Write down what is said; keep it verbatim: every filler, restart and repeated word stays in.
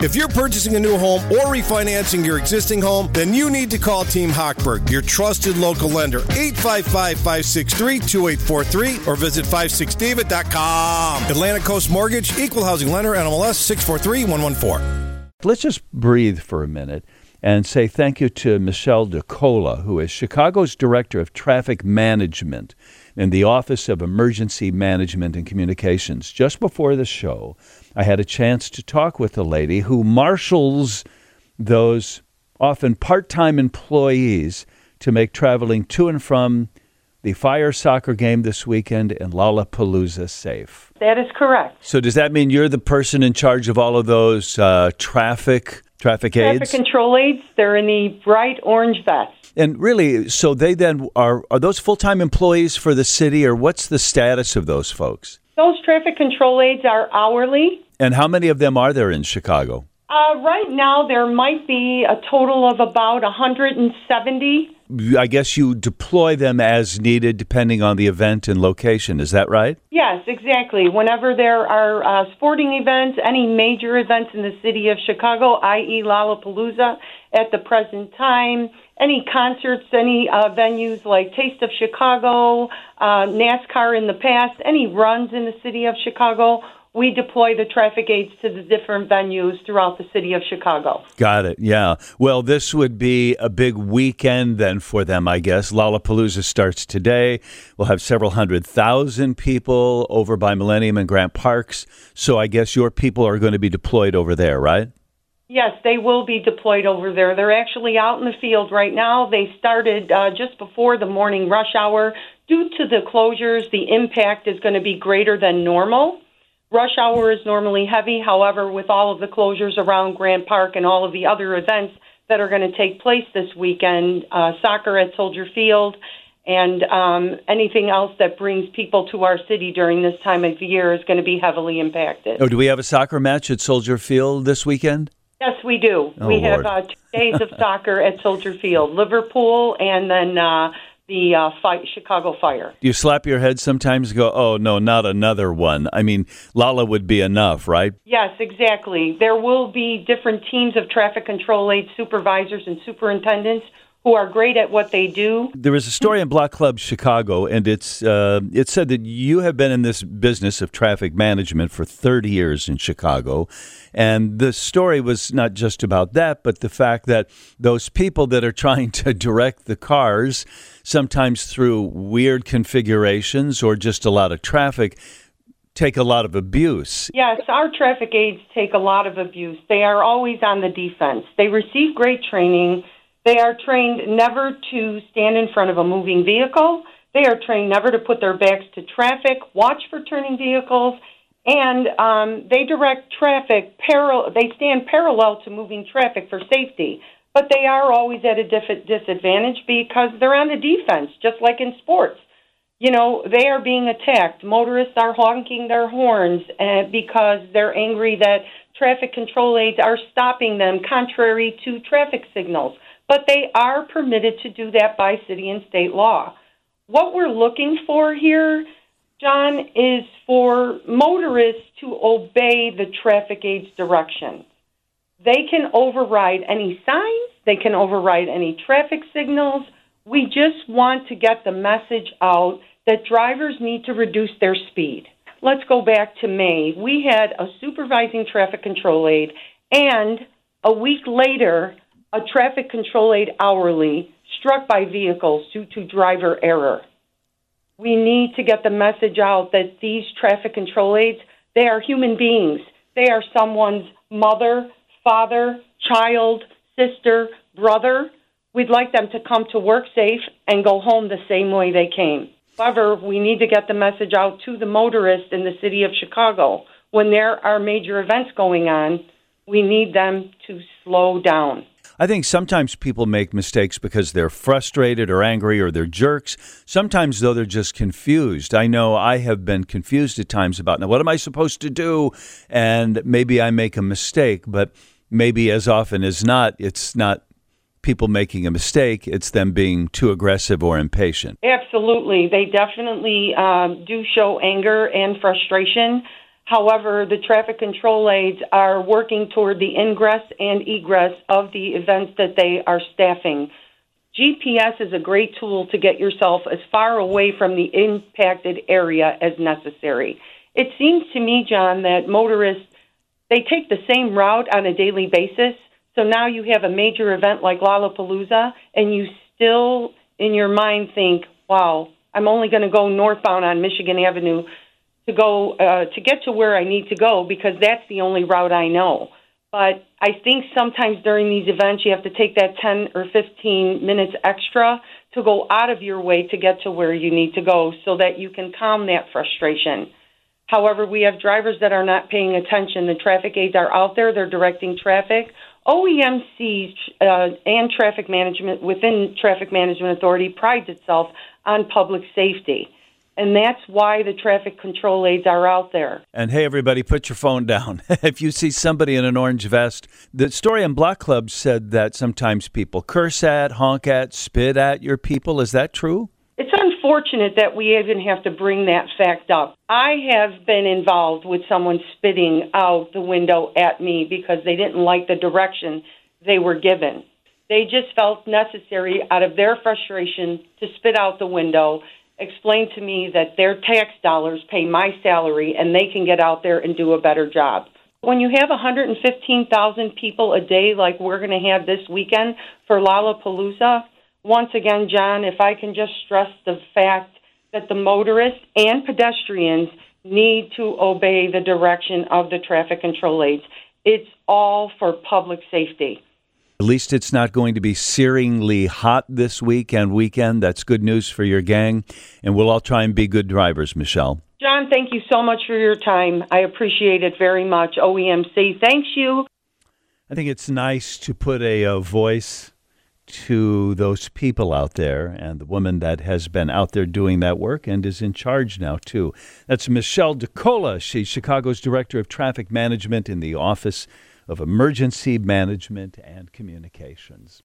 If you're purchasing a new home or refinancing your existing home, then you need to call Team Hochberg, your trusted local lender. eight five five, five six three, two eight four three or visit five six david dot com. Atlantic Coast Mortgage, Equal Housing Lender, N M L S six four three one one four. Let's just breathe for a minute and say thank you to Michelle DeCola, who is Chicago's Director of Traffic Management in the Office of Emergency Management and Communications. Just before the show, I had a chance to talk with a lady who marshals those often part-time employees to make traveling to and from the Fire soccer game this weekend and Lollapalooza safe. That is correct. So does that mean you're the person in charge of all of those uh, traffic traffic aids? Traffic control aids. They're in the bright orange vests. And really, so they then are, are those full-time employees for the city, or what's the status of those folks? Those traffic control aids are hourly. And how many of them are there in Chicago? Uh, right now, there might be a total of about one hundred seventy. I guess you deploy them as needed depending on the event and location. Is that right? Yes, exactly. Whenever there are uh, sporting events, any major events in the city of Chicago, that is. Lollapalooza at the present time, any concerts, any uh, venues like Taste of Chicago, uh, NASCAR in the past, any runs in the city of Chicago, we deploy the traffic aids to the different venues throughout the city of Chicago. Got it, yeah. Well, this would be a big weekend then for them, I guess. Lollapalooza starts today. We'll have several hundred thousand people over by Millennium and Grant Parks. So I guess your people are going to be deployed over there, right? Yes, they will be deployed over there. They're actually out in the field right now. They started uh, just before the morning rush hour. Due to the closures, the impact is going to be greater than normal. Rush hour is normally heavy. However, with all of the closures around Grant Park and all of the other events that are going to take place this weekend, uh, soccer at Soldier Field, and um, anything else that brings people to our city during this time of year is going to be heavily impacted. Oh, do we have a soccer match at Soldier Field this weekend? Yes, we do. Oh, we have Lord. uh, two days of soccer at Soldier Field, Liverpool, and then uh, the uh, fight, Chicago Fire. Do you slap your head sometimes and go, oh, no, not another one? I mean, Lala would be enough, right? Yes, exactly. There will be different teams of traffic control aid supervisors and superintendents who are great at what they do. There was a story in Block Club Chicago, and it's uh, it said that you have been in this business of traffic management for thirty years in Chicago. And the story was not just about that, but the fact that those people that are trying to direct the cars, sometimes through weird configurations or just a lot of traffic, take a lot of abuse. Yes, our traffic aides take a lot of abuse. They are always on the defense. They receive great training. They are trained never to stand in front of a moving vehicle. They are trained never to put their backs to traffic, watch for turning vehicles, and um, they direct traffic, paral- they stand parallel to moving traffic for safety. But they are always at a dif- disadvantage because they're on the defense, just like in sports. You know, they are being attacked. Motorists are honking their horns uh, because they're angry that traffic control aids are stopping them contrary to traffic signals. But they are permitted to do that by city and state law. What we're looking for here, John, is for motorists to obey the traffic aids directions. They can override any signs. They can override any traffic signals. We just want to get the message out that drivers need to reduce their speed. Let's go back to May. We had a supervising traffic control aid, and a week later, a traffic control aid hourly struck by vehicles due to driver error. We need to get the message out that these traffic control aids, they are human beings. They are someone's mother, father, child, sister, brother. We'd like them to come to work safe and go home the same way they came. However, we need to get the message out to the motorists in the city of Chicago. When there are major events going on, we need them to slow down. I think sometimes people make mistakes because they're frustrated or angry or they're jerks. Sometimes, though, they're just confused. I know I have been confused at times about, now, what am I supposed to do? And maybe I make a mistake, but maybe as often as not, it's not people making a mistake. It's them being too aggressive or impatient. Absolutely. They definitely um, do show anger and frustration. However, the traffic control aides are working toward the ingress and egress of the events that they are staffing. G P S is a great tool to get yourself as far away from the impacted area as necessary. It seems to me, John, that motorists, they take the same route on a daily basis. So now you have a major event like Lollapalooza, and you still, in your mind, think, wow, I'm only going to go northbound on Michigan Avenue to go uh, to get to where I need to go because that's the only route I know. But I think sometimes during these events you have to take that ten or fifteen minutes extra to go out of your way to get to where you need to go so that you can calm that frustration. However, we have drivers that are not paying attention. The traffic aides are out there. They're directing traffic. O E M C uh, and traffic management within Traffic Management Authority prides itself on public safety. And that's why the traffic control aides are out there. And hey, everybody, put your phone down. If you see somebody in an orange vest, the story on Block Club said that sometimes people curse at, honk at, spit at your people. Is that true? It's unfortunate that we even have to bring that fact up. I have been involved with someone spitting out the window at me because they didn't like the direction they were given. They just felt necessary out of their frustration to spit out the window, explain to me that their tax dollars pay my salary and they can get out there and do a better job. When you have one hundred fifteen thousand people a day like we're going to have this weekend for Lollapalooza, once again, John, if I can just stress the fact that the motorists and pedestrians need to obey the direction of the traffic control aides. It's all for public safety. At least it's not going to be searingly hot this week and weekend. That's good news for your gang. And we'll all try and be good drivers, Michelle. John, thank you so much for your time. I appreciate it very much. O E M C, thanks you. I think it's nice to put a, a voice to those people out there and the woman that has been out there doing that work and is in charge now, too. That's Michelle DeCola. She's Chicago's Director of Traffic Management in the Office of Emergency Management and Communications.